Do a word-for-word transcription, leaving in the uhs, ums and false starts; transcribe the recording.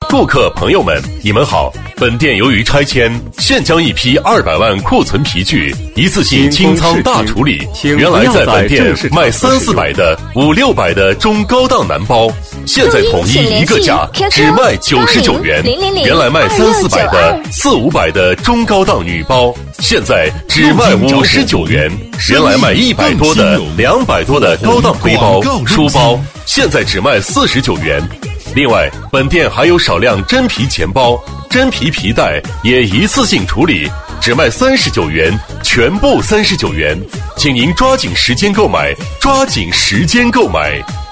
顾客朋友们，你们好！本店由于拆迁，现将一批二百万库存皮具一次性清仓大处理。原来在本店卖三四百的、五六百的中高档男包，现在统一一个价，只卖九十九元。原来卖三四百的、四五百的中高档女包，现在只卖五十九元。原来卖一百多的、两百多的高档背包、书包，现在只卖四十九元。另外，本店还有少量真皮钱包、真皮皮带，也一次性处理，只卖三十九元，全部三十九元，请您抓紧时间购买，抓紧时间购买。